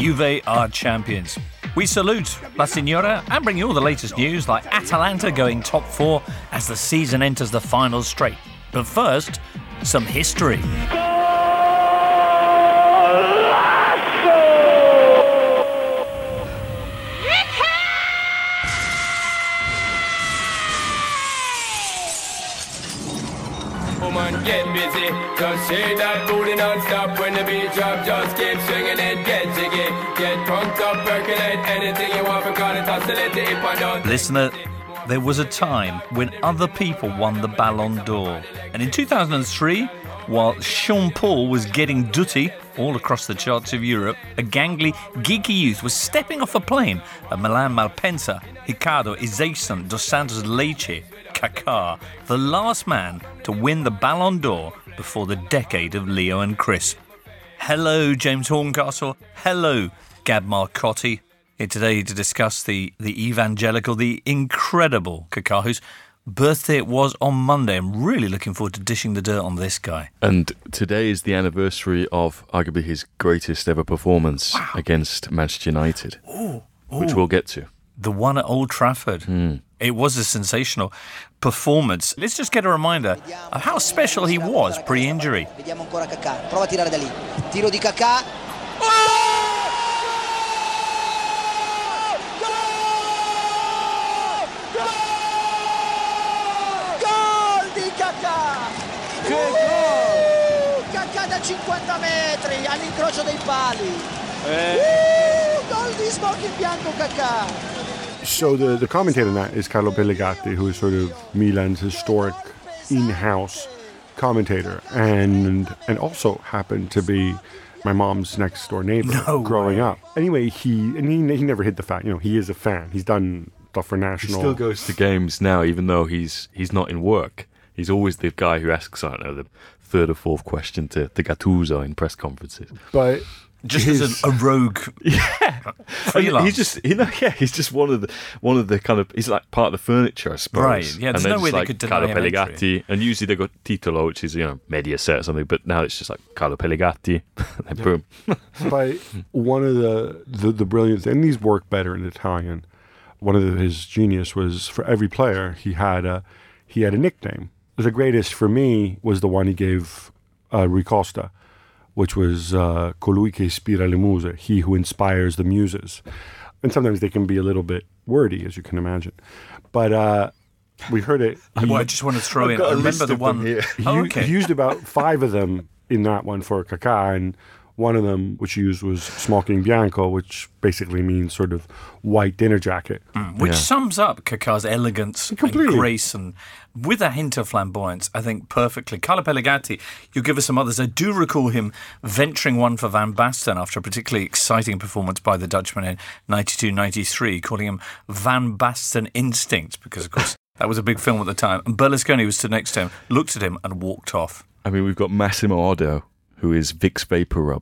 Juve are champions. We salute La Signora and bring you all the latest news like Atalanta going top 4 as the season enters the final straight. But first, some history. Get busy, just shake that booty non-stop. When the beat drop, just keep swinging it. Get jiggy, get drunk up, percolate. Anything you want, forgot it, oscillate it if I don't. Listener, there was a time when other people won the Ballon d'Or. And in 2003, while Sean Paul was getting dutty all across the charts of Europe, a gangly, geeky youth was stepping off a plane at Milan Malpensa, Ricardo Ezeison dos Santos Leite, Kaká, the last man to win the Ballon d'Or before the decade of Leo and Chris. Hello, James Horncastle. Hello, Gab Marcotti. Here today to discuss the evangelical, the incredible Kaká, whose birthday it was on Monday. I'm really looking forward to dishing the dirt on this guy. And today is the anniversary of arguably his greatest ever performance against Manchester United, which we'll get to. The one at Old Trafford. It was a sensational performance. Let's just get a reminder of how special he was pre-injury. Vediamo ancora Kaká. Prova a tirare da lì. Tiro di Kaká. Gol di Kaká! Che gol! Kaká da 50 metri all'incrocio dei pali. Gol di smoking bianco Kaká. So the commentator on that is Carlo Pellegatti, who is sort of Milan's historic in-house commentator, and also happened to be my mom's next door neighbor growing up. Anyway, he never hid the fact, he is a fan. He's done stuff for national. He still goes to games now, even though he's not in work. He's always the guy who asks, I don't know, the third or fourth question to Gattuso in press conferences. But just as a rogue freelance. He's just one of the kind of, he's like part of the furniture, I suppose. Right, yeah, there's no way they could deny Carlo him Pellegatti, entry. and usually they got Titolo, which is, Mediaset or something, but now it's just like Carlo Pellegatti, and boom. But one of the brilliance, and these work better in Italian, one of his genius was for every player, he had a nickname. The greatest for me was the one he gave Rui Costa, which was colui che ispira le muse, he who inspires the muses. And sometimes they can be a little bit wordy, as you can imagine. But we heard it. I just want to throw in, I remember the one. He used about 5 of them in that one for Kaká, and one of them, which he used, was smoking bianco, which basically means sort of white dinner jacket. Which sums up Kaká's elegance and grace, and with a hint of flamboyance, I think perfectly. Carlo Pellegatti, you give us some others. I do recall him venturing one for Van Basten after a particularly exciting performance by the Dutchman in 92-93, calling him Van Basten Instinct, because, of course, that was a big film at the time. And Berlusconi was stood next to him, looked at him and walked off. I mean, we've got Massimo Oddo, who is Vicks Vapor Rub.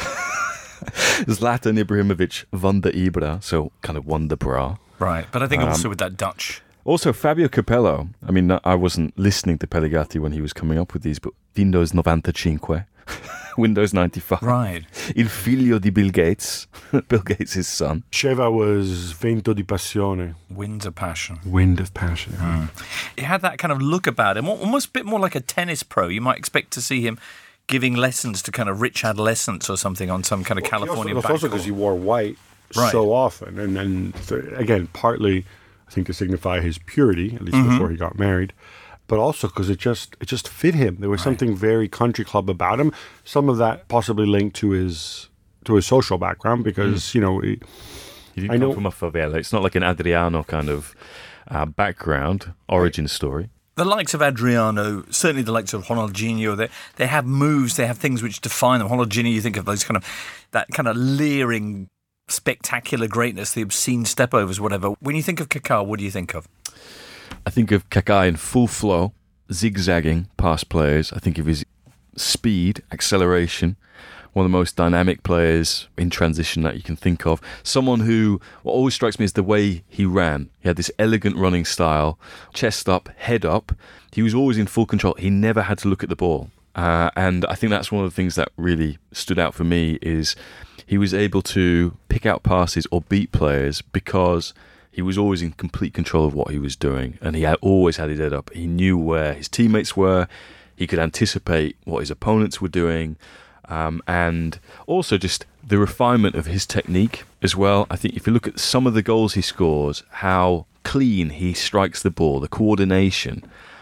Zlatan Ibrahimovic, Wonder Ibra, so kind of Wonder Bra. Right, but I think also with that Dutch. Also, Fabio Capello. I mean, I wasn't listening to Pellegatti when he was coming up with these, but Windows 95, Windows 95. Right. Il figlio di Bill Gates, Bill Gates' son. Sheva was Vento di Passione. Wind of Passion. Wind of Passion. He had that kind of look about him, almost a bit more like a tennis pro. You might expect to see him giving lessons to kind of rich adolescents or something on some kind of California backcourt. Also because he wore white so often. And again, partly, I think, to signify his purity, at least before he got married, but also because it just fit him. There was something very country club about him. Some of that possibly linked to his social background, because, he didn't come from a favela. It's not like an Adriano kind of background, origin story. The likes of Adriano, certainly the likes of Ronaldinho, they have moves, they have things which define them. Ronaldinho, you think of that kind of leering, spectacular greatness, the obscene stepovers, whatever. When you think of Kaká, what do you think of? I think of Kaká in full flow, zigzagging past players. I think of his speed, acceleration, one of the most dynamic players in transition that you can think of. Someone who, what always strikes me is the way he ran. He had this elegant running style, chest up, head up. He was always in full control. He never had to look at the ball. And I think that's one of the things that really stood out for me is he was able to pick out passes or beat players because he was always in complete control of what he was doing, and he always had his head up. He knew where his teammates were. He could anticipate what his opponents were doing, and also just the refinement of his technique as well. I think if you look at some of the goals he scores, how clean he strikes the ball, the coordination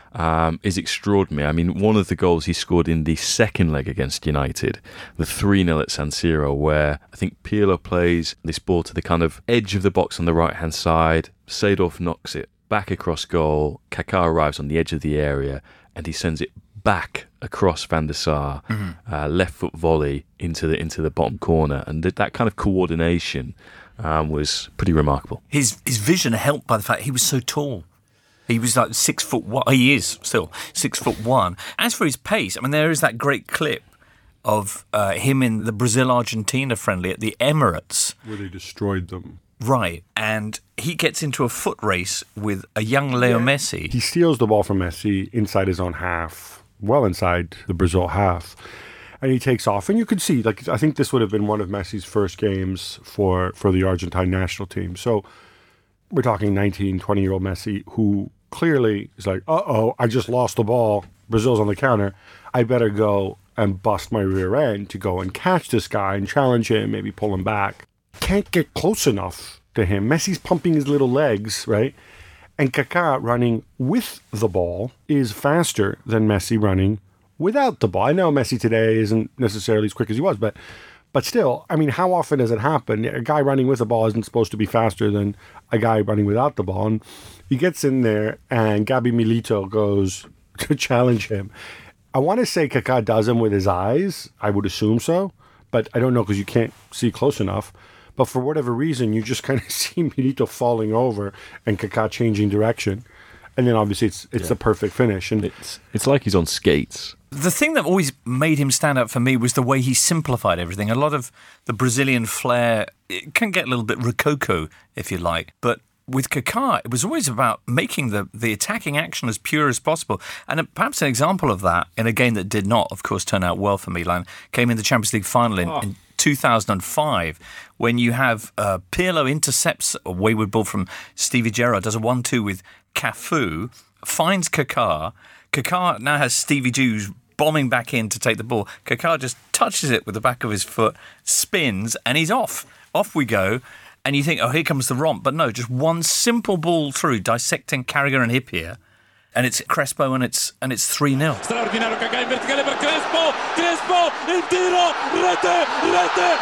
is extraordinary. I mean, one of the goals he scored in the second leg against United, the 3-0 at San Siro, where I think Pirlo plays this ball to the kind of edge of the box on the right-hand side. Seedorf knocks it back across goal. Kaká arrives on the edge of the area, and he sends it back across Van der Sar, left foot volley into the bottom corner, and that kind of coordination was pretty remarkable. His vision helped by the fact he was so tall. He was like 6'1". He is still 6'1". As for his pace, I mean, there is that great clip of him in the Brazil-Argentina friendly at the Emirates, where they destroyed them. Right, and he gets into a foot race with a young Leo Messi. He steals the ball from Messi inside his own half, well inside the Brazil half, and he takes off. And you could see, like, I think this would have been one of Messi's first games for the Argentine national team. So we're talking 19, 20-year-old Messi, who clearly is like, I just lost the ball. Brazil's on the counter. I better go and bust my rear end to go and catch this guy and challenge him, maybe pull him back. Can't get close enough to him. Messi's pumping his little legs, right? And Kaká running with the ball is faster than Messi running without the ball. I know Messi today isn't necessarily as quick as he was, but still, I mean, how often does it happen? A guy running with the ball isn't supposed to be faster than a guy running without the ball. And he gets in there, and Gabi Milito goes to challenge him. I want to say Kaká does him with his eyes. I would assume so, but I don't know because you can't see close enough. But for whatever reason, you just kind of see Milito falling over and Kaká changing direction. And then obviously it's a perfect finish. And it's like he's on skates. The thing that always made him stand out for me was the way he simplified everything. A lot of the Brazilian flair, it can get a little bit rococo, if you like. But with Kaká, it was always about making the attacking action as pure as possible. And perhaps an example of that, in a game that did not, of course, turn out well for Milan, came in the Champions League final in 2005, when you have Pirlo intercepts a wayward ball from Stevie Gerrard, does a 1-2 with Cafu, finds Kaká. Kaká now has Stevie Jews bombing back in to take the ball. Kaká just touches it with the back of his foot, spins, and he's off. Off we go. And you think, oh, here comes the romp. But no, just one simple ball through, dissecting Carragher and Hyypiä. And it's Crespo, and it's 3-0. Straordinario Kaká in verticale per Crespo, il tiro, rete,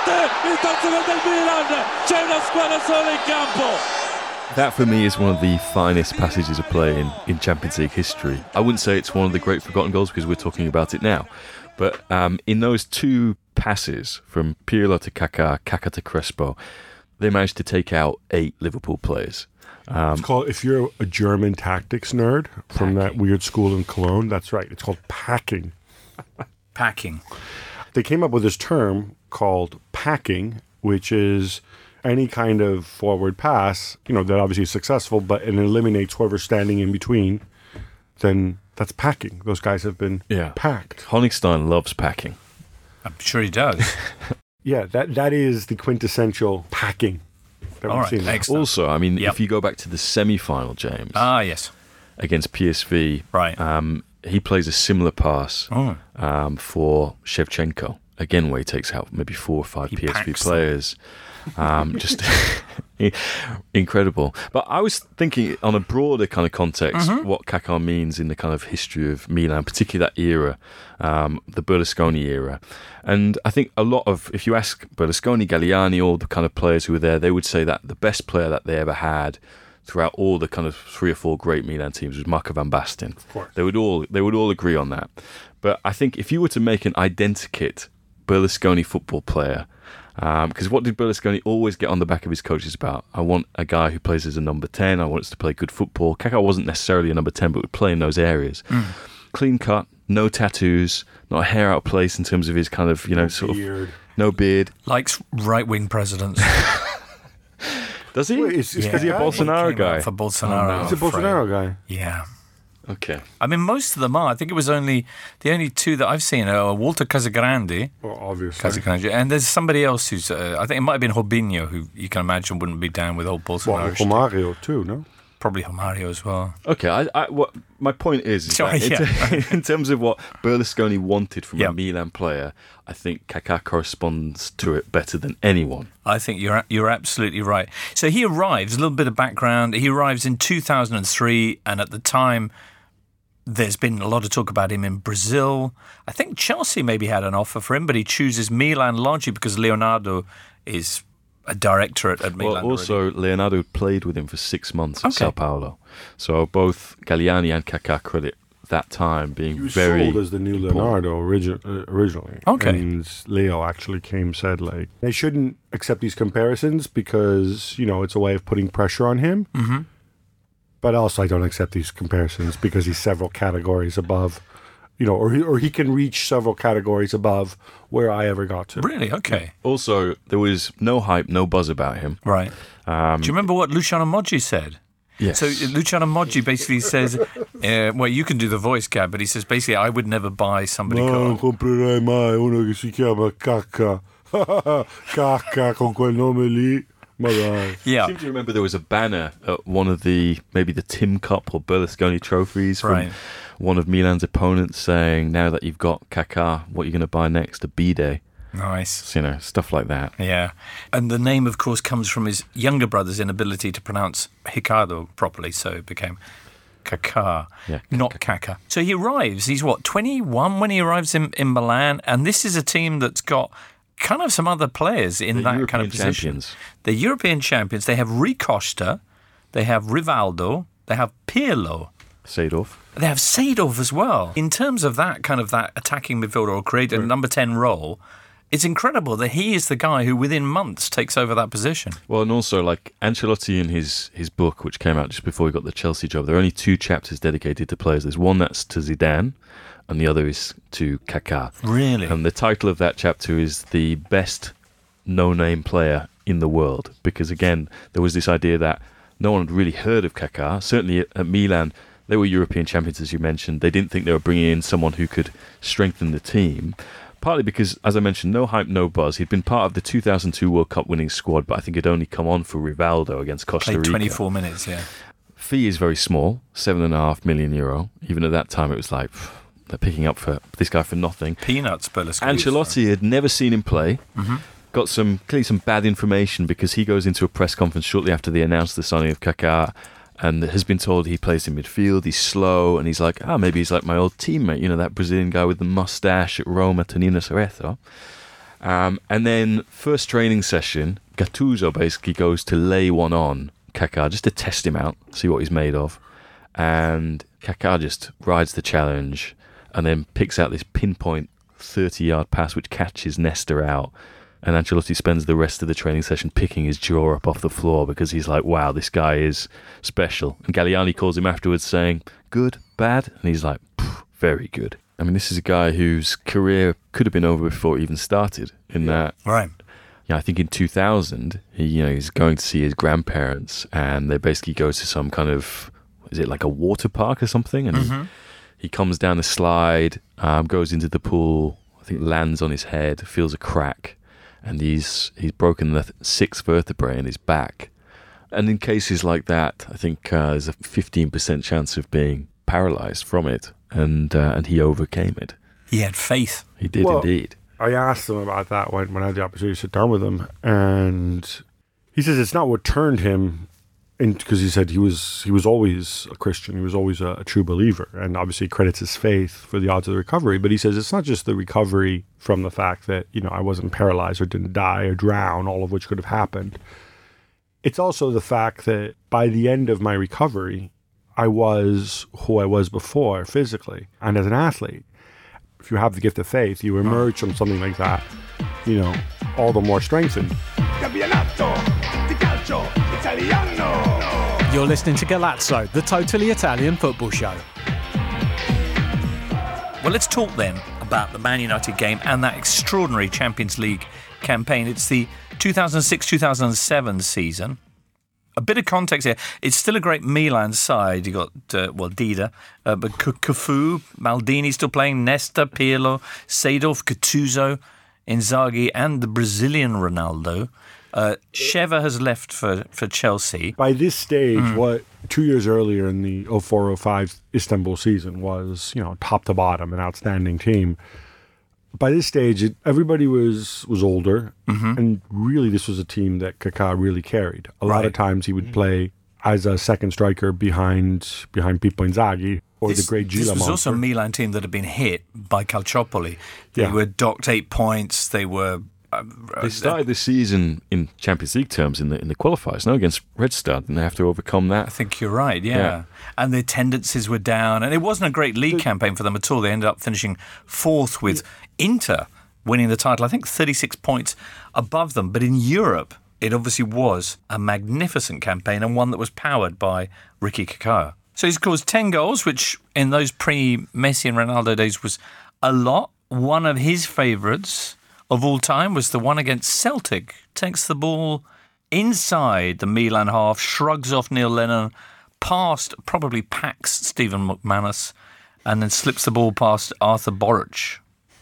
il terzo gol del Milan, c'è una squadra sola in campo. That for me is one of the finest passages of play in Champions League history. I wouldn't say it's one of the great forgotten goals because we're talking about it now. But in those two passes, from Pirlo to Kaká, Kaká to Crespo, they managed to take out 8 Liverpool players. It's called, if you're a German tactics nerd from that weird school in Cologne, that's right. It's called packing. Packing. They came up with this term called packing, which is any kind of forward pass, that obviously is successful, but it eliminates whoever's standing in between, then that's packing. Those guys have been packed. Honigstein loves packing. I'm sure he does. Yeah, that is the quintessential packing. All right, excellent. Also, I mean, if you go back to the semi-final, James. Yes. Against PSV. Right. He plays a similar pass for Shevchenko. Again, where he takes out maybe 4 or 5 PSV players. Just incredible. But I was thinking on a broader kind of context, what Kaká means in the kind of history of Milan, particularly that era, the Berlusconi era. And I think a lot of, if you ask Berlusconi, Galliani, all the kind of players who were there, they would say that the best player that they ever had throughout all the kind of 3 or 4 great Milan teams was Marco van Basten. Of course. They would all agree on that. But I think if you were to make an identikit Berlusconi football player, because what did Berlusconi always get on the back of his coaches about? I want a guy who plays as a number 10. I want us to play good football. Kaká wasn't necessarily a number 10, but would play in those areas. Clean cut, no tattoos, not a hair out of place in terms of his kind of, no beard. Likes right-wing presidents. Does he? Wait, is he a Bolsonaro guy? For Bolsonaro. He's a Bolsonaro guy. Yeah. Okay. I mean, most of them are. I think it was the only two that I've seen are Walter Casagrande. Well, obviously. Casagrande. And there's somebody else who's, I think it might have been Robinho, who you can imagine wouldn't be down with old Bolsonaro. Well, Romario too, no? Probably Romario as well. Okay, what my point is that in terms of what Berlusconi wanted from a Milan player, I think Kaká corresponds to it better than anyone. I think you're absolutely right. So he arrives, a little bit of background, he arrives in 2003, and at the time there's been a lot of talk about him in Brazil. I think Chelsea maybe had an offer for him, but he chooses Milan largely because Leonardo is a director at Milan. Well, also, Leonardo played with him for 6 months at Sao Paulo. So both Galliani and Kaká credit that time being he was very sold as the new Leonardo originally. Okay. And Leo actually said, like, they shouldn't accept these comparisons because, it's a way of putting pressure on him. Mm-hmm. But also I don't accept these comparisons because he's several categories above, or he can reach several categories above where I ever got to. Really? Okay. Also, there was no hype, no buzz about him. Right. Do you remember what Luciano Moggi said? Yes. So Luciano Moggi basically says, well, you can do the voice, Gab, but he says basically, I would never buy somebody. Non comprerei mai uno che si chiama Kaká. Kaká con quel nome lì. Yeah. I seem to remember there was a banner at one of maybe the Tim Cup or Berlusconi trophies from one of Milan's opponents saying, now that you've got Kaká, what are you going to buy next? A B-Day. Nice. So, stuff like that. Yeah. And the name, of course, comes from his younger brother's inability to pronounce Ricardo properly, so it became Kaká, not Kaká. So he arrives, he's 21 when he arrives in Milan, and this is a team that's got kind of some other players in that kind of position. Champions. The European champions. They have Rui Costa, they have Rivaldo, they have Pirlo. Seedorf. They have Seedorf as well. In terms of that attacking midfielder or creator number 10 role, it's incredible that he is the guy who within months takes over that position. Well, and also, like, Ancelotti in his book, which came out just before he got the Chelsea job, there are only 2 chapters dedicated to players. There's one that's to Zidane, and the other is to Kaká. Really? And the title of that chapter is the best no-name player in the world. Because, again, there was this idea that no one had really heard of Kaká. Certainly at Milan, they were European champions, as you mentioned. They didn't think they were bringing in someone who could strengthen the team. Partly because, as I mentioned, no hype, no buzz. He'd been part of the 2002 World Cup winning squad, but I think he'd only come on for Rivaldo against Costa Rica. Played 24 minutes, yeah. Fee is very small, €7.5 million. Even at that time, it was like, they're picking up for this guy for nothing. Peanuts, Berlusconi. Ancelotti had never seen him play. Mm-hmm. Got clearly some bad information because he goes into a press conference shortly after they announced the signing of Kaká and has been told he plays in midfield, he's slow, and he's like, maybe he's like my old teammate, that Brazilian guy with the mustache at Roma, Tonino Cerezo. And then first training session, Gattuso basically goes to lay one on Kaká just to test him out, see what he's made of. And Kaká just rides the challenge and then picks out this pinpoint 30-yard pass which catches Nesta out. And Ancelotti spends the rest of the training session picking his jaw up off the floor because he's like, wow, this guy is special. And Galliani calls him afterwards saying, good, bad? And he's like, very good. I mean, this is a guy whose career could have been over before it even started. In that, right? Yeah, I think in 2000, he's going to see his grandparents, and they basically go to some kind of, is it like a water park or something? And he comes down the slide, goes into the pool, I think lands on his head, feels a crack. And he's broken the 6th vertebrae in his back. And in cases like that, I think there's a 15% chance of being paralysed from it. And he overcame it. He had faith. He did indeed. I asked him about that when I had the opportunity to sit down with him. And he says it's not what turned him, because he said he was always a Christian. He was always a true believer, and obviously credits his faith for the odds of the recovery. But he says it's not just the recovery from the fact that, I wasn't paralyzed or didn't die or drown, all of which could have happened. It's also the fact that by the end of my recovery, I was who I was before physically and as an athlete. If you have the gift of faith, you emerge from something like that, all the more strengthened. You're listening to Galazzo, the totally Italian football show. Well, let's talk then about the Man United game and that extraordinary Champions League campaign. It's the 2006-2007 season. a bit of context here. It's still a great Milan side. You got Dida, but Cafu, Maldini still playing, Nesta, Pirlo, Seedorf, Gattuso, Inzaghi, and the Brazilian Ronaldo. Sheva has left for Chelsea. By this stage, what 2 years earlier in the 04-05 Istanbul season was, top to bottom, an outstanding team. By this stage, everybody was older, and really this was a team that Kaká really carried. A lot of times he would play as a second striker behind Pippo Inzaghi or the great Gila This was monster. also a Milan team that had been hit by Calciopoli. They were docked 8 points. They were... They started the season in Champions League terms in the qualifiers, against Red Star, and they have to overcome that. I think you're right, yeah. And their tendencies were down, and it wasn't a great league campaign for them at all. They ended up finishing fourth with Inter winning the title, I think 36 points above them. But in Europe, it obviously was a magnificent campaign and one that was powered by Ricky Kaká. So he scores 10 goals, which in those pre-Messi and Ronaldo days was a lot. One of his favourites of all time was the one against Celtic. Takes the ball inside the Milan half, shrugs off Neil Lennon, probably packs Stephen McManus, and then slips the ball past Arthur Boruc.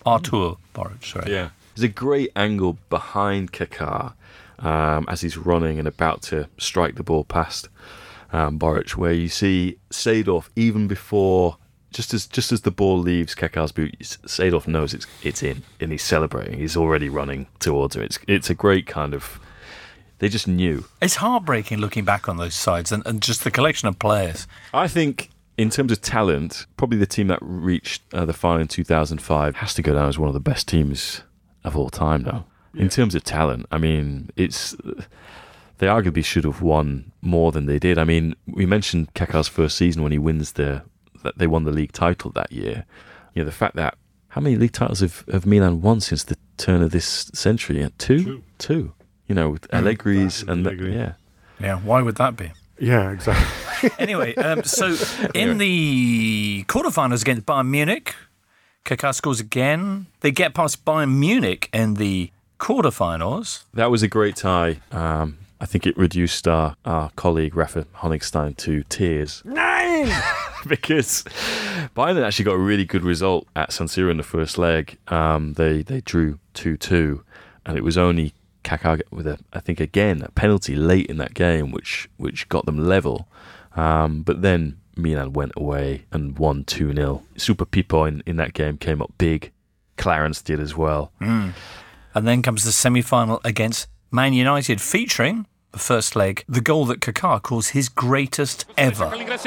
Yeah. There's a great angle behind Kaká as he's running and about to strike the ball past Boruc, where you see Seedorf even before... Just as the ball leaves Kaká's boot, Seedorf knows it's in, and he's celebrating. He's already running towards her. It's a great kind of... They just knew. It's heartbreaking looking back on those sides and just the collection of players. I think, in terms of talent, probably the team that reached the final in 2005 has to go down as one of the best teams of all time now. Yeah. In terms of talent, I mean, they arguably should have won more than they did. I mean, we mentioned Kaká's first season when he wins that they won the league title that year. The fact that how many league titles have Milan won since the turn of this century? Two. With Allegri's exactly. Yeah. Why would that be? Yeah, exactly. Anyway, so in the quarterfinals against Bayern Munich, Kaká scores again. They get past Bayern Munich in the quarterfinals. That was a great tie. I think it reduced our colleague Rafa Honigstein to tears. 9! Because Bayern actually got a really good result at San Siro in the first leg. They drew 2-2, and it was only Kaká with a penalty late in that game, which got them level. But then Milan went away and won 2-0. Super Pippo in that game came up big. Clarence did as well. And then comes the semi-final against Man United, featuring the first leg, the goal that Kaká calls his greatest ever. Is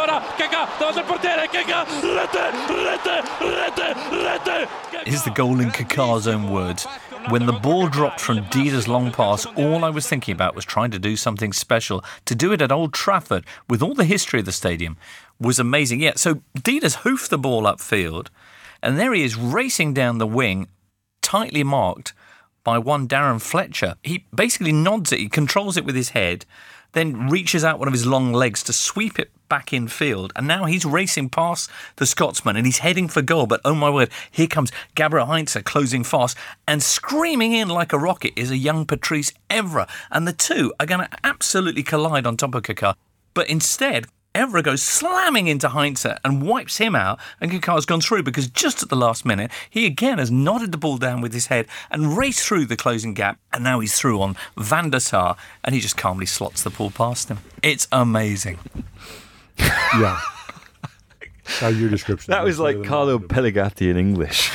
the goal in Kaká's own words. When the ball dropped from Dida's long pass, all I was thinking about was trying to do something special. To do it at Old Trafford, with all the history of the stadium, was amazing. Yeah, so Dida's hoofed the ball upfield, and there he is racing down the wing, tightly marked by one Darren Fletcher. He basically nods it, he controls it with his head, then reaches out one of his long legs to sweep it back in field, and now he's racing past the Scotsman and he's heading for goal, but oh my word, here comes Gabriel Heinze closing fast, and screaming in like a rocket is a young Patrice Evra, and the two are going to absolutely collide on top of Kaká, but instead Evra goes slamming into Heinze and wipes him out, and Kaká's gone through because just at the last minute, he again has nodded the ball down with his head and raced through the closing gap, and now he's through on Van der Sar, and he just calmly slots the ball past him. It's amazing. Yeah. Your description. That was like Carlo Pellegatti in English.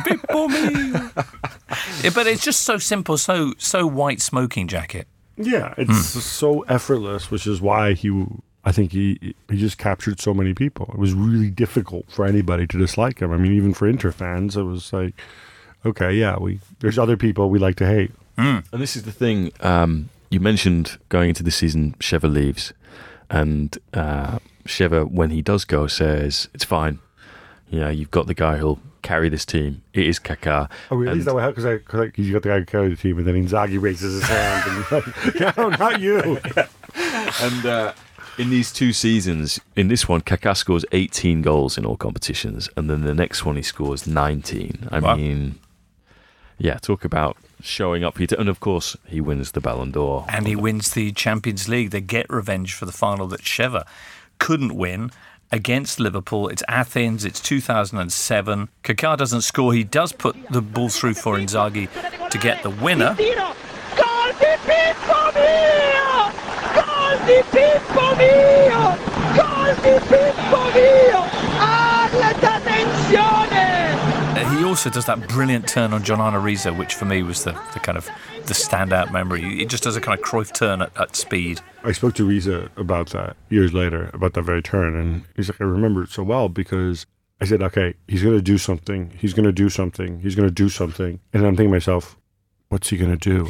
Yeah, but it's just so simple, so white smoking jacket. Yeah, it's so effortless, which is why I think he just captured so many people. It was really difficult for anybody to dislike him. I mean, even for Inter fans, it was like, okay, yeah, there's other people we like to hate. And this is the thing. You mentioned going into the season, Sheva leaves, and Sheva, when he does go, says it's fine. You've got the guy who'll carry this team. It is Kaká. Oh, really? Is that what happened? Because you got the guy who carried the team, and then Inzaghi raises his hand, and he's like, no, not you. And in these two seasons, in this one, Kaká scores 18 goals in all competitions, and then the next one he scores 19. I mean, Yeah, talk about showing up. And of course, he wins the Ballon d'Or. And he wins the Champions League. They get revenge for the final that Sheva couldn't win against Liverpool. It's Athens. It's 2007. Kaká doesn't score. He does put the ball through for Inzaghi to get the winner. Gol di Pippo mio! Gol di Pippo mio! Gol di Pippo mio! Alta tensione! He also does that brilliant turn on John Arna-Riza, which for me was the kind of the standout memory. He just does a kind of Cruyff turn at speed. I spoke to Riza about that years later, about that very turn, and he's like, I remember it so well because I said, okay, he's going to do something, he's going to do something, he's going to do something. And I'm thinking to myself, what's he going to do?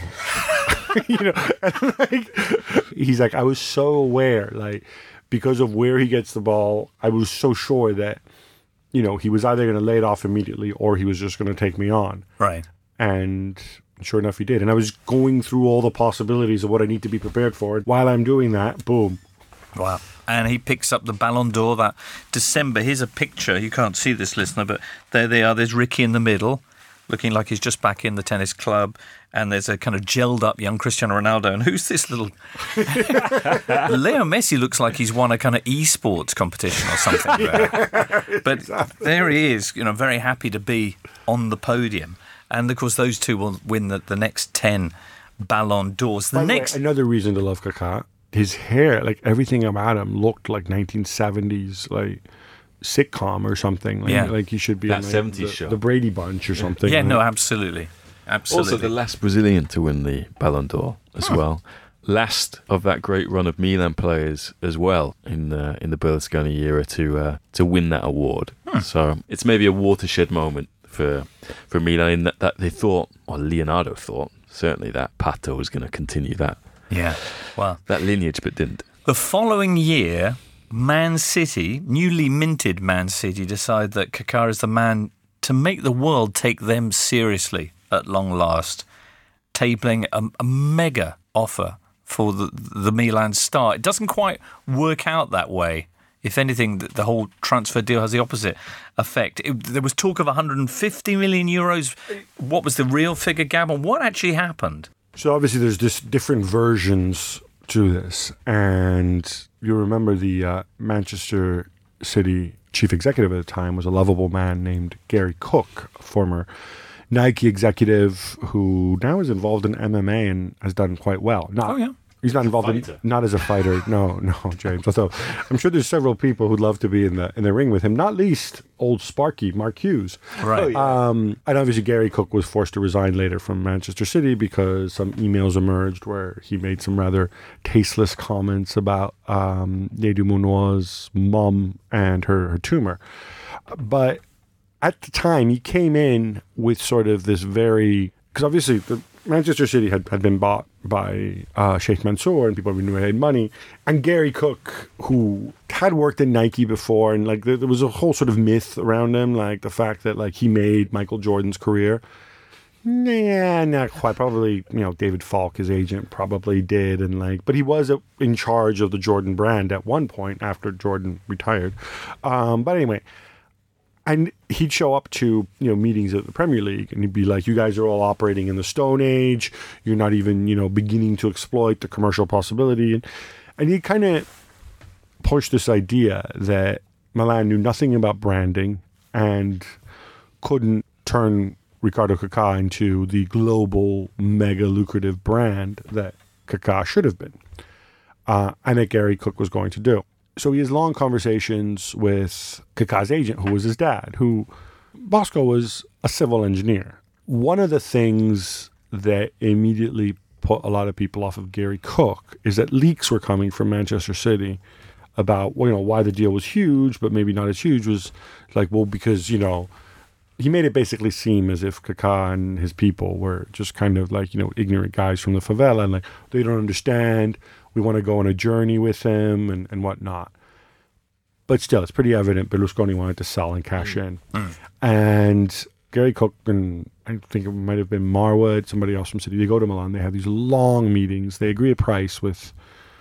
And he's like, I was so aware, like, because of where he gets the ball, I was so sure that, he was either going to lay it off immediately or he was just going to take me on. Right. And sure enough, he did. And I was going through all the possibilities of what I need to be prepared for. While I'm doing that, boom. Wow. And he picks up the Ballon d'Or that December. Here's a picture. You can't see this, listener, but there they are. There's Ricky in the middle, looking like he's just back in the tennis club. And there's a kind of gelled up young Cristiano Ronaldo. And who's this little... Leo Messi looks like he's won a kind of esports competition or something there. But exactly. There he is, very happy to be on the podium. And, of course, those two will win the next 10 Ballon d'Ors. Another reason to love Kaká, his hair, like everything about him looked like 1970s, like sitcom or something. Like he should be that in 70s show. The Brady Bunch or something. Yeah, no, absolutely. Also, the last Brazilian to win the Ballon d'Or as well. Last of that great run of Milan players as well in the Berlusconi era to win that award. So it's maybe a watershed moment for Milan in that they thought, or Leonardo thought, certainly that Pato was going to continue that. Yeah, well, that lineage, but didn't. The following year, Man City, newly minted Man City, decide that Kaká is the man to make the world take them seriously at long last, tabling a mega offer for the Milan star. It doesn't quite work out that way. If anything, the whole transfer deal has the opposite effect. There was talk of 150 million euros. What was the real figure, Gabon? What actually happened? So obviously there's just different versions to this. And you remember the Manchester City chief executive at the time was a lovable man named Gary Cook, a former Nike executive who now is involved in MMA and has done quite well. He's not involved not as a fighter. No, James. Although I'm sure there's several people who'd love to be in the ring with him. Not least old Sparky, Mark Hughes. Right. And obviously Gary Cook was forced to resign later from Manchester City because some emails emerged where he made some rather tasteless comments about Edu Munoiz's mom and her tumor. But at the time, he came in with sort of this because obviously Manchester City had been bought by Sheikh Mansour and people knew he had money. And Gary Cook, who had worked in Nike before, and like there was a whole sort of myth around him, like the fact that like he made Michael Jordan's career. Nah, not quite. Probably, David Falk, his agent, probably did, but he was in charge of the Jordan brand at one point after Jordan retired. But anyway. And he'd show up to, meetings at the Premier League and he'd be like, you guys are all operating in the Stone Age. You're not even, beginning to exploit the commercial possibility. And he kind of pushed this idea that Milan knew nothing about branding and couldn't turn Ricardo Kaká into the global mega lucrative brand that Kaká should have been. And that Gary Cook was going to do. So he has long conversations with Kaká's agent, who was his dad, who Bosco was a civil engineer. One of the things that immediately put a lot of people off of Gary Cook is that leaks were coming from Manchester City about, why the deal was huge, but maybe not as huge, was like, because, he made it basically seem as if Kaká and his people were just kind of like, ignorant guys from the favela and like, they don't understand. We want to go on a journey with him and whatnot. But still, it's pretty evident Berlusconi wanted to sell and cash in. And Gary Cook and I think it might have been Marwood, somebody else from City, they go to Milan. They have these long meetings. They agree a price with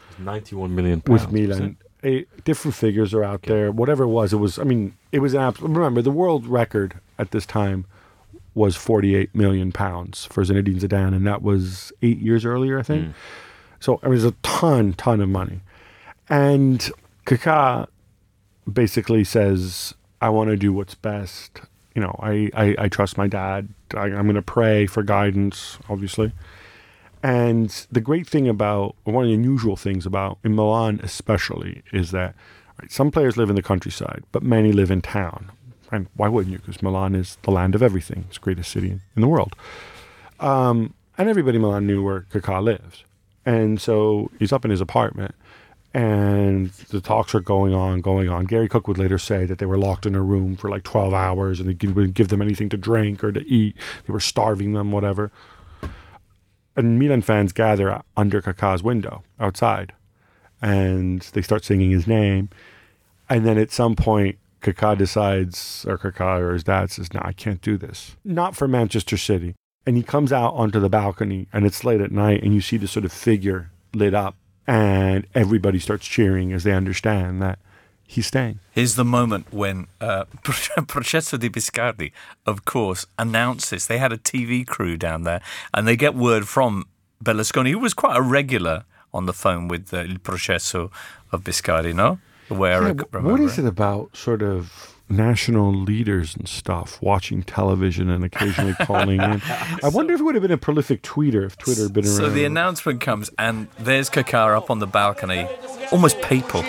91 million pounds, with Milan. Different figures are out there. Whatever it was an absolute... Remember, the world record at this time was 48 million pounds for Zinedine Zidane, and that was 8 years earlier, I think. So it was a ton of money. And Kaká basically says, I want to do what's best. You know, I trust my dad. I'm going to pray for guidance, obviously. And the great thing about, or one of the unusual things about, in Milan especially, is that some players live in the countryside, but many live in town. And why wouldn't you? Because Milan is the land of everything. It's the greatest city in the world. And everybody in Milan knew where Kaká lives. And so he's up in his apartment, and the talks are going on. Gary Cook would later say that they were locked in a room for like 12 hours, and they wouldn't give them anything to drink or to eat. They were starving them, whatever. And Milan fans gather under Kaká's window outside, and they start singing his name. And then at some point, Kaká decides, or his dad says, no, I can't do this. Not for Manchester City. And he comes out onto the balcony, and it's late at night, and you see this sort of figure lit up, and everybody starts cheering as they understand that he's staying. Here's the moment when Processo di Biscardi, of course, announces. They had a TV crew down there, and they get word from Berlusconi, who was quite a regular on the phone with Il Processo of Biscardi, no? What is it about sort of national leaders and stuff watching television and occasionally calling in? I wonder if it would have been a prolific tweeter if Twitter had been around. So the announcement comes, and there's Kaká up on the balcony, almost papal.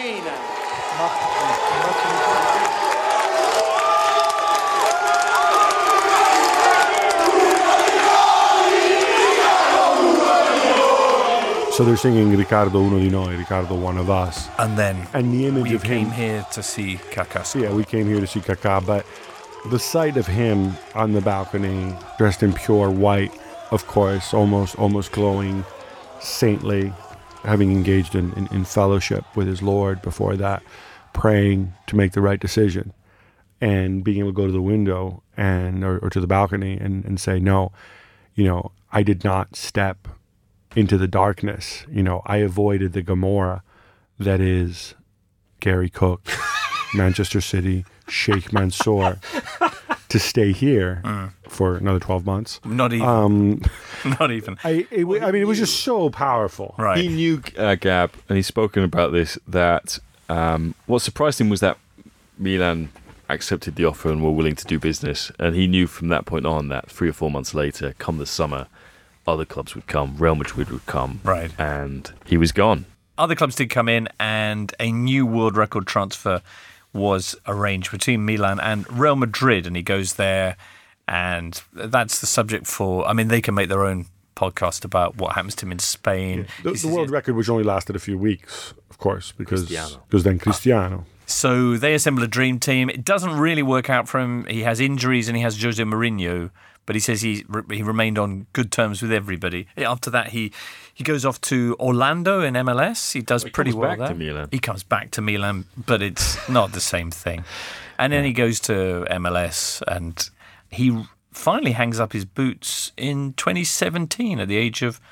So they're singing Riccardo uno di noi, Riccardo one of us. And then and the image of him. We came here to see Kaká. Yeah, we came here to see Kaká, but the sight of him on the balcony, dressed in pure white, of course, almost glowing, saintly, having engaged in fellowship with his Lord before that, praying to make the right decision, and being able to go to the window or to the balcony and say, no, you know, I did not step into the darkness. You know, I avoided the Gomorrah that is Gary Cook, Manchester City, Sheikh Mansour, to stay here for another 12 months. Not even. Not even. I mean, it was just so powerful. Right. He knew, Gab, and he's spoken about this, that what surprised him was that Milan accepted the offer and were willing to do business. And he knew from that point on that 3 or 4 months later, come the summer, other clubs would come, Real Madrid would come, right, and he was gone. Other clubs did come in, and a new world record transfer was arranged between Milan and Real Madrid, and he goes there, and that's the subject for, I mean, they can make their own podcast about what happens to him in Spain. Yeah. The world record, which only lasted a few weeks, of course, because then Cristiano. So they assemble a dream team. It doesn't really work out for him. He has injuries, and he has Jose Mourinho, but he says he remained on good terms with everybody. After that, he goes off to Orlando in MLS. He does pretty well there. He comes back to Milan, but it's not the same thing. And then he goes to MLS, and he finally hangs up his boots in 2017 at the age of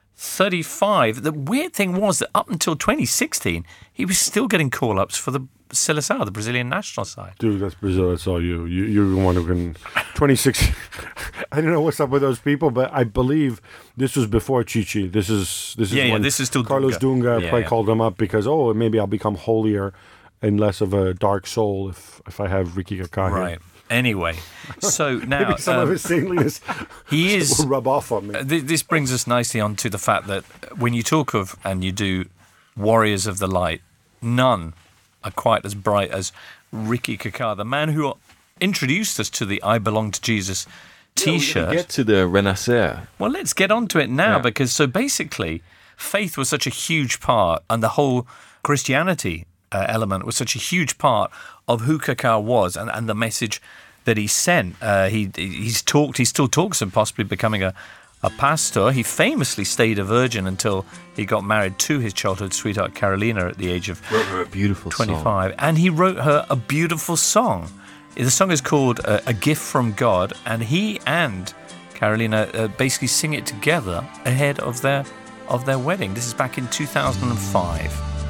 35. The weird thing was that up until 2016, he was still getting call-ups for the Seleção, the Brazilian national side. Dude, that's Brazil. That's all you. You're the one who can. 26. I don't know what's up with those people, but I believe this was before Chichi. This is when this is still Carlos Dunga called him up because maybe I'll become holier and less of a dark soul if I have Ricky Kaká here. Right. Anyway, so now maybe some of his saintliness will rub off on me. This brings us nicely on to the fact that when you talk of and you do Warriors of the Light, none are quite as bright as Ricky Kaká, the man who introduced us to the I Belong to Jesus T-shirt. Get to the Renacer. Well, let's get on to it now, because so basically faith was such a huge part, and the whole Christianity element was such a huge part of who Kaká was and the message that he sent. He still talks of possibly becoming a pastor. He famously stayed a virgin until he got married to his childhood sweetheart Carolina at the age of wrote her a beautiful 25. Song. And he wrote her a beautiful song. The song is called A Gift from God, and he and Carolina basically sing it together ahead of their wedding. This is back in 2005.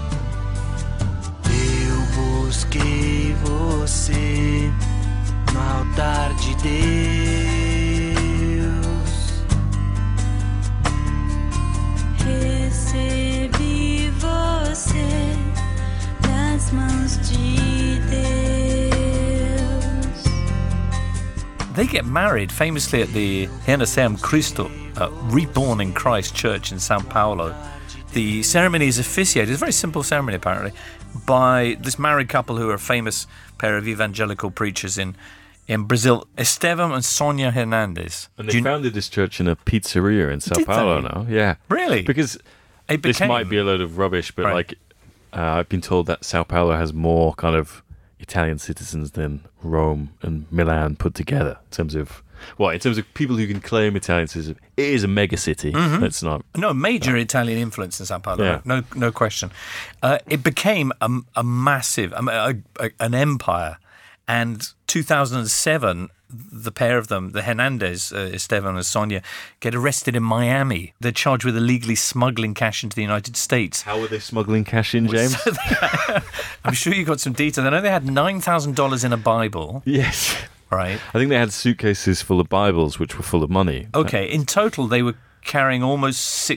Eu busquei você no altar de Deus. They get married famously at the Renascem Cristo, Reborn in Christ Church in Sao Paulo. The ceremony is officiated, it's a very simple ceremony apparently, by this married couple who are a famous pair of evangelical preachers in Brazil, Estevam and Sonia Hernandez. And they founded this church in a pizzeria in Sao Paulo now. Yeah. Really? Because this might be a load of rubbish, but I've been told that Sao Paulo has more kind of Italian citizens than Rome and Milan put together in terms of people who can claim Italian citizenship. It is a mega city. Mm-hmm. It's not major Italian influence in Sao Paulo. Yeah. No question. It became a massive an empire, and 2007. The pair of them, the Hernandez, Esteban and Sonia, get arrested in Miami. They're charged with illegally smuggling cash into the United States. How were they smuggling cash in, James? I'm sure you got some details. I know they had $9,000 in a Bible. Yes. Right. I think they had suitcases full of Bibles, which were full of money. Okay. In total, they were carrying almost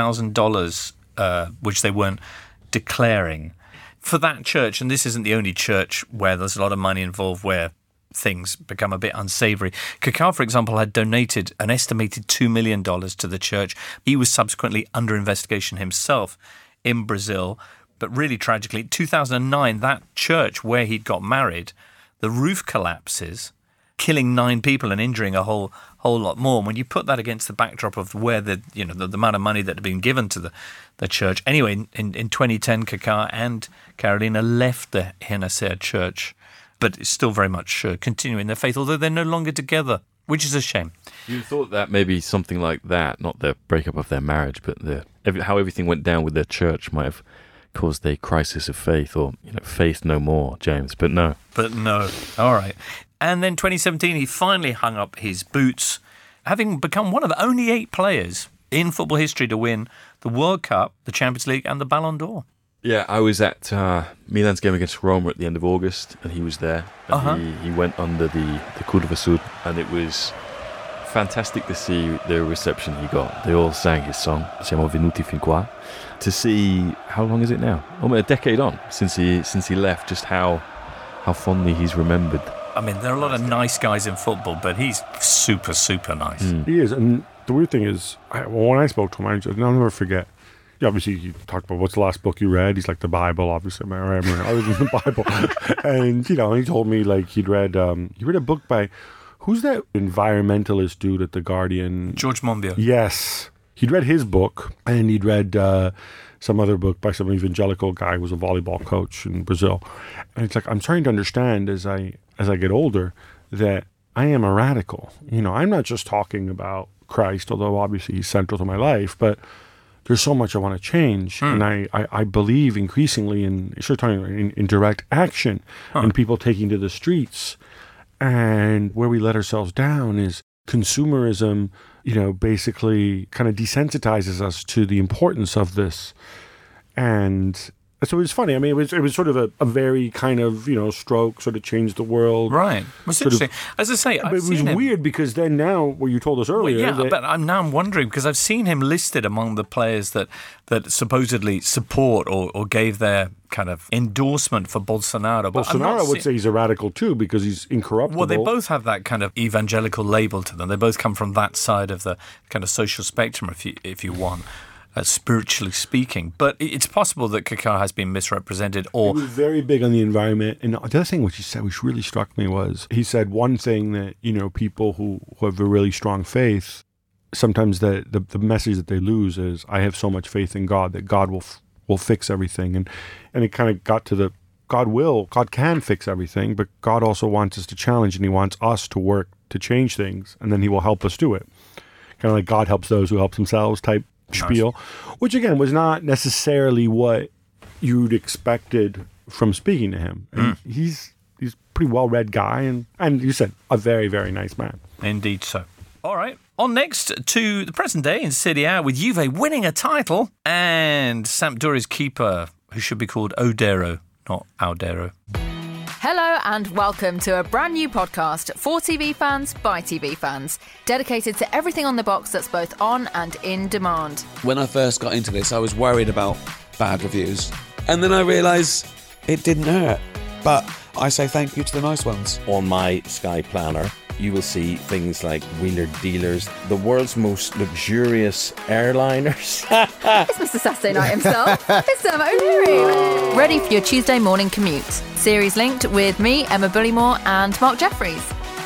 $60,000, which they weren't declaring. For that church, and this isn't the only church where there's a lot of money involved, where things become a bit unsavory. Kaká, for example, had donated an estimated $2 million to the church. He was subsequently under investigation himself in Brazil. But really tragically, 2009, that church where he'd got married, the roof collapses, killing 9 people and injuring a whole lot more. And when you put that against the backdrop of where the amount of money that had been given to the church. Anyway, in 2010, Kaká and Carolina left the Renascer church, but it's still very much continuing their faith, although they're no longer together, which is a shame. You thought that maybe something like that, not the breakup of their marriage, but how everything went down with their church might have caused a crisis of faith, or faith no more, James. But no. All right. And then 2017, he finally hung up his boots, having become one of only 8 players in football history to win the World Cup, the Champions League, and the Ballon d'Or. Yeah, I was at Milan's game against Roma at the end of August, and he was there. And he went under the Curva Sud, and it was fantastic to see the reception he got. They all sang his song, Siamo venuti fin qua. To see, how long is it now? Almost a decade on since he left, just how fondly he's remembered. I mean, there are a lot of nice guys in football, but he's super, super nice. He is, and the weird thing is, when I spoke to him, I'll never forget. Yeah, obviously, you talked about what's the last book you read. He's like the Bible, obviously. I remember other than the Bible. And, he told me like he'd read a book by, who's that environmentalist dude at The Guardian? George Monbiot. Yes. He'd read his book, and he'd read some other book by some evangelical guy who was a volleyball coach in Brazil. And it's like, I'm starting to understand as I get older that I am a radical. I'm not just talking about Christ, although obviously he's central to my life, but there's so much I want to change. And I believe increasingly in direct action and people taking to the streets. And where we let ourselves down is consumerism, basically kind of desensitizes us to the importance of this. And so it was funny. I mean, it was sort of a very kind of, stroke, sort of changed the world. Right. It's interesting. As I say, it was weird because then now, what you told us earlier. Well, but I'm wondering, because I've seen him listed among the players that supposedly support or gave their kind of endorsement for Bolsonaro. But Bolsonaro would say he's a radical too because he's incorruptible. Well, they both have that kind of evangelical label to them. They both come from that side of the kind of social spectrum, if you want. Spiritually speaking, but it's possible that Kaká has been misrepresented. Or he was very big on the environment, and the other thing which he said, which really struck me, was he said one thing that people who have a really strong faith, sometimes the message that they lose is, I have so much faith in God that God will fix everything, and it kind of got to the God can fix everything, but God also wants us to challenge, and He wants us to work to change things, and then He will help us do it. Kind of like God helps those who help themselves type spiel, which again was not necessarily what you'd expected from speaking to him. And he's a pretty well-read guy, and you said a very, very nice man. Indeed so. All right. On next to the present day in Serie A, with Juve winning a title and Sampdoria's keeper, who should be called Odero, not Aldero. Hello and welcome to a brand new podcast for TV fans by TV fans, dedicated to everything on the box that's both on and in demand. When I first got into this, I was worried about bad reviews. And then I realised it didn't hurt. But I say thank you to the nice ones. On my Sky Planner, you will see things like wheeler dealers, the world's most luxurious airliners. It's Mr. Saturday Night himself. It's Dermot O'Leary. Ready for your Tuesday morning commute. Series linked with me, Emma Bullymore, and Mark Jeffries.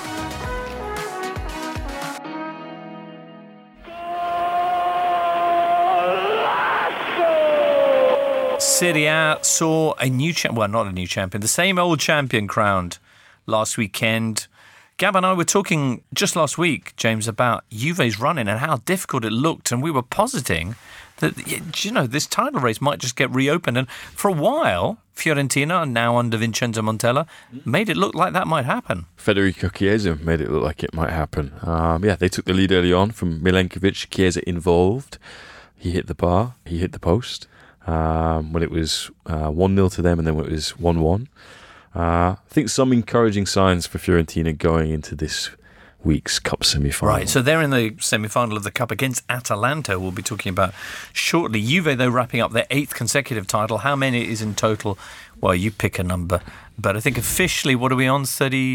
Serie A saw a new not a new champion, the same old champion crowned last weekend. Gab and I were talking just last week, James, about Juve's running and how difficult it looked, and we were positing that, this title race might just get reopened. And for a while, Fiorentina, now under Vincenzo Montella, made it look like that might happen. Federico Chiesa made it look like it might happen. They took the lead early on from Milenkovic. Chiesa involved. He hit the bar. He hit the post. When it was 1-0 to them, and then when it was 1-1. I think some encouraging signs for Fiorentina going into this week's Cup semi-final. Right, so they're in the semi-final of the Cup against Atalanta, we'll be talking about shortly. Juve, though, wrapping up their 8th consecutive title. How many is in total? Well, you pick a number. But I think officially, what are we on?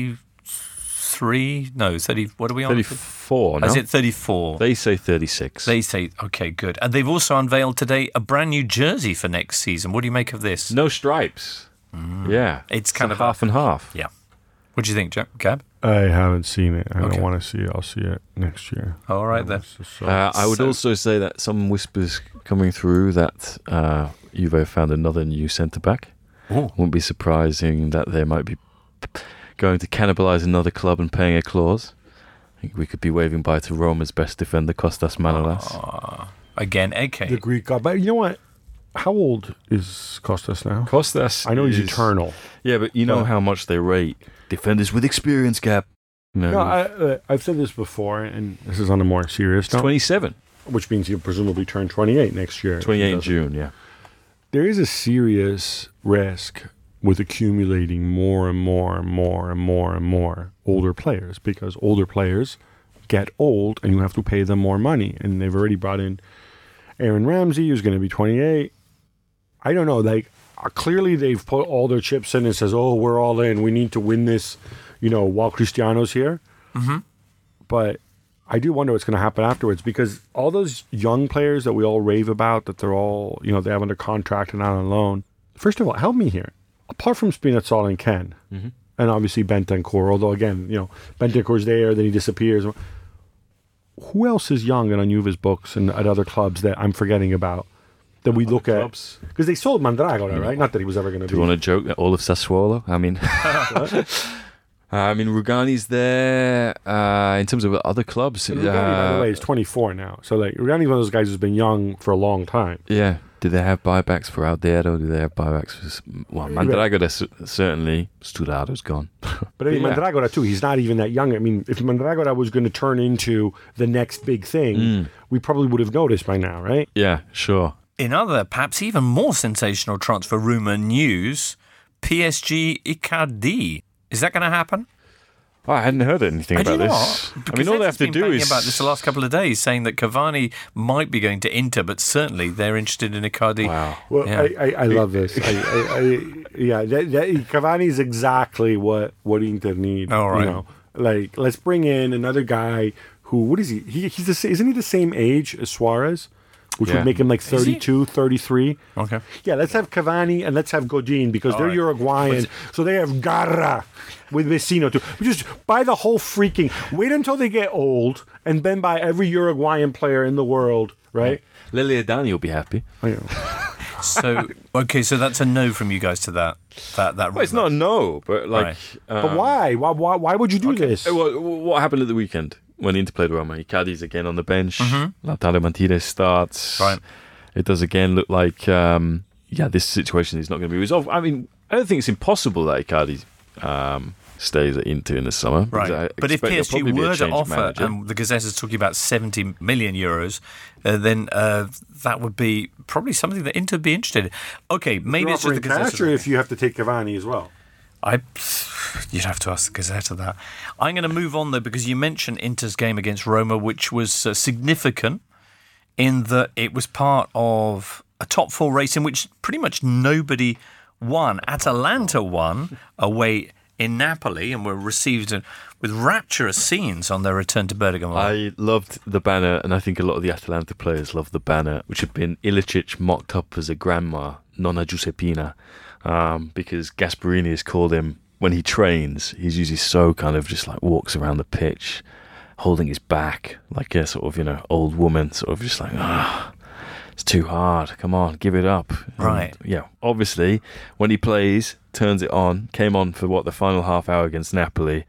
33? No, 30. What are we on? 34, no? Is it 34? They say 36. They say, okay, good. And they've also unveiled today a brand new jersey for next season. What do you make of this? No stripes. Yeah. It's kind of half and half. Yeah. What do you think, Gab? I haven't seen it. I don't want to see it. I'll see it next year. All right, then. I would also say that some whispers coming through that Juve found another new centre-back. Wouldn't be surprising that they might be going to cannibalise another club and paying a clause. I think we could be waving bye to Roma's best defender, Kostas Manolas. Again, AK. The Greek guy. But you know what? How old is Kostas now? Kostas, I know he's eternal. Yeah, but you know how much they rate defenders with experience, Gab. No, I've said this before, and this is on a more serious note. 27. Which means he'll presumably turn 28 next year. 28 in June, yeah. There is a serious risk with accumulating more and more and more and more and more older players, because older players get old and you have to pay them more money. And they've already brought in Aaron Ramsey, who's going to be 28. I don't know, clearly they've put all their chips in and says, we're all in. We need to win this, while Cristiano's here. Mm-hmm. But I do wonder what's going to happen afterwards, because all those young players that we all rave about, that they're all, they have under contract and out on loan. First of all, help me here. Apart from Spinazzola and Ken, and obviously Bentancur, although again, Bentancur's there, then he disappears. Who else is young and on Juve's books and at other clubs that I'm forgetting about? That we look at, because they sold Mandragora, right? Not that he was ever going to be. Do you want to joke that all of Sassuolo? I mean, Rugani's there. In terms of other clubs, Rugani, by the way, is 24 now. So Rugani's one of those guys who's been young for a long time. Yeah. Do they have buybacks for Aldeiro? Do they have buybacks for... Well, Mandragora certainly. Studara's gone. But I mean, Mandragora too, he's not even that young. I mean, if Mandragora was going to turn into the next big thing, we probably would have noticed by now, right? Yeah, sure. In other, perhaps even more sensational transfer rumour news, PSG Icardi. Is that going to happen? Oh, I hadn't heard anything about this. I mean, all they have to do is... about this the last couple of days, saying that Cavani might be going to Inter, but certainly they're interested in Icardi. Wow. Well, yeah. I love this. Cavani is exactly what Inter need. All right. Let's bring in another guy who, what is he? Isn't he the same age as Suarez? Which would make him 32, 33. Okay. Yeah, let's have Cavani and let's have Godin, because they're Uruguayan. So they have Garra with Vecino too. Just buy the whole freaking... Wait until they get old and then buy every Uruguayan player in the world, right? Lele Dani will be happy. I know. So that's a no from you guys to that. Well, it's not a no, but Right. But why? Why would you do this? Well, what happened at the weekend? When Inter played Roma, Icardi's again on the bench. Lautaro Martinez starts. Right. It does again look like, this situation is not going to be resolved. I mean, I don't think it's impossible that Icardi stays at Inter in the summer. Right. But if PSG were to offer, and the Gazette is talking about 70 million euros, then that would be probably something that Inter would be interested in. Okay, maybe it's just the Gazette. Or if you have to take Cavani as well. You'd have to ask the Gazette of that. I'm going to move on, though, because you mentioned Inter's game against Roma, which was significant in that it was part of a top four race in which pretty much nobody won. Atalanta won away in Napoli and were received with rapturous scenes on their return to Bergamo. I loved the banner, and I think a lot of the Atalanta players loved the banner, which had been Ilicic mocked up as a grandma, Nonna Giuseppina, because Gasperini has called him, when he trains, he's usually so kind of just like walks around the pitch, holding his back like a sort of, old woman, sort of just like, it's too hard. Come on, give it up. Right. And, obviously, when he plays, turns it on, came on for the final half hour against Napoli.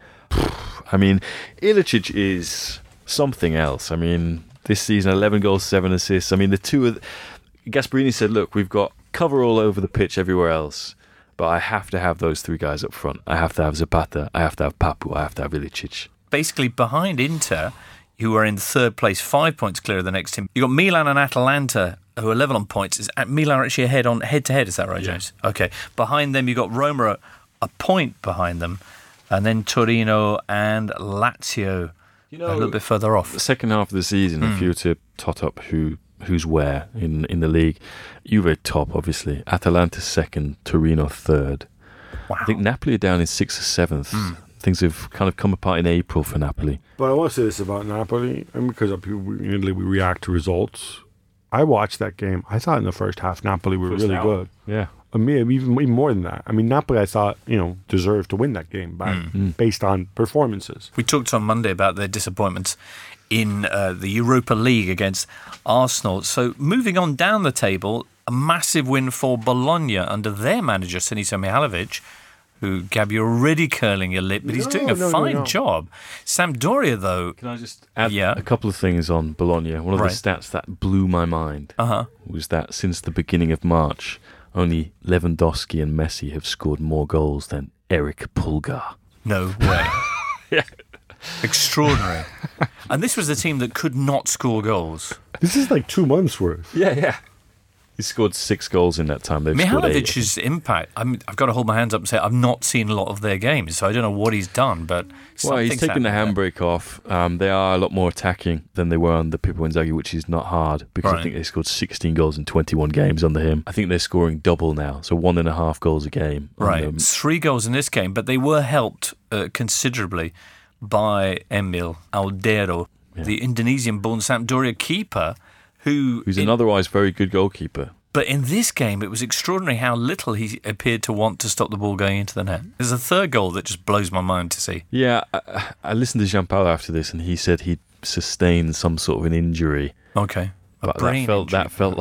I mean, Ilicic is something else. I mean, this season, 11 goals, 7 assists. I mean, the two of... Gasperini said, look, we've got cover all over the pitch everywhere else, but I have to have those three guys up front. I have to have Zapata, I have to have Papu, I have to have Ilicic. Basically, behind Inter, who are in third place, 5 points clear of the next team. You've got Milan and Atalanta, who are level on points. Milan are actually ahead on head-to-head, is that right, James? Okay. Behind them, you've got Roma a point behind them, and then Torino and Lazio a little bit further off. The second half of the season, if you were to tot up who's where in the league, Juve top, obviously. Atalanta second, Torino third. Wow. I think Napoli are down in 6th or 7th. Things have kind of come apart in April for Napoli. But I want to say this about Napoli, and because in Italy we react to results. I watched that game. I thought in the first half Napoli were really good. Yeah. I mean, even more than that. I mean, Napoli, I thought, deserved to win that game based on performances. We talked on Monday about their disappointments in the Europa League against Arsenal. So moving on down the table, a massive win for Bologna under their manager, Sinisa Mihajlovic, who, Gab, you're already curling your lip, but he's doing a fine job. Sampdoria, though... Can I just add a couple of things on Bologna? One of the stats that blew my mind was that since the beginning of March, only Lewandowski and Messi have scored more goals than Eric Pulgar. No way. Extraordinary. And this was the team that could not score goals. This is like 2 months' worth. Yeah. He scored 6 goals in that time. Mihajlovic's impact, I've got to hold my hands up and say I've not seen a lot of their games, so I don't know what he's done, but he's taken the handbrake off. They are a lot more attacking than they were under Pippo Inzaghi, which is not hard, because I think they scored 16 goals in 21 games under him. I think they're scoring double now, so 1.5 goals a game. Right, 3 goals in this game, but they were helped considerably by Emil Aldero, the Indonesian-born Sampdoria keeper, who's an otherwise very good goalkeeper. But in this game, it was extraordinary how little he appeared to want to stop the ball going into the net. There's a third goal that just blows my mind to see. Yeah, I listened to Gianpaolo after this, and he said he'd sustained some sort of an injury. Okay, but that felt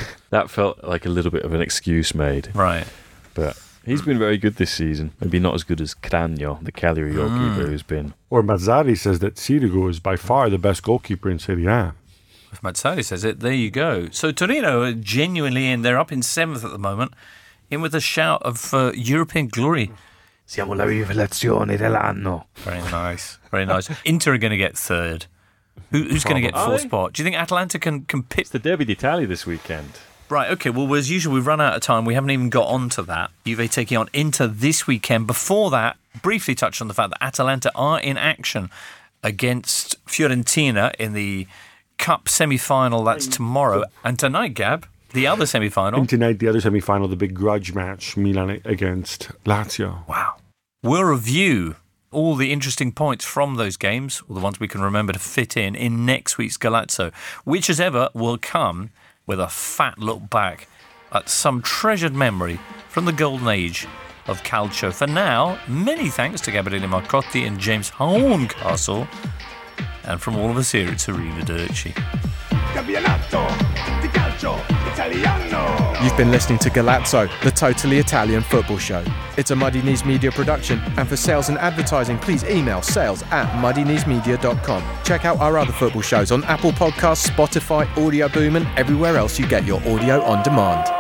like a little bit of an excuse made. Right. But he's been very good this season. Maybe not as good as Cragno, the Cagliari goalkeeper, who's been. Or Mazzarri says that Sirigu is by far the best goalkeeper in Serie A. If Mazzarri says it, there you go. So Torino are genuinely in. They're up in 7th at the moment, in with a shout of European glory. Siamo la rivelazione dell'anno. Very nice. Very nice. Inter are going to get 3rd. Who's going to get 4th spot? Do you think Atalanta can pit? It's the Derby d'Italia this weekend. Right, okay. Well, as usual, we've run out of time. We haven't even got on to that. Juve taking on Inter this weekend. Before that, briefly touched on the fact that Atalanta are in action against Fiorentina in the Cup semi-final. That's tomorrow. And tonight, Gab, the other semi-final. And tonight, the other semi-final, the big grudge match, Milan against Lazio. Wow. We'll review all the interesting points from those games, or the ones we can remember to fit in next week's Galazzo, which as ever will come with a fat look back at some treasured memory from the golden age of Calcio. For now, many thanks to Gabriele Marcotti and James Horncastle. And from all of us here, it's Arrivederci. You've been listening to Galazzo, the totally Italian football show. It's a Muddy Knees Media production, and for sales and advertising, please email sales@muddykneesmedia.com. Check out our other football shows on Apple Podcasts, Spotify, Audio Boom, and everywhere else you get your audio on demand.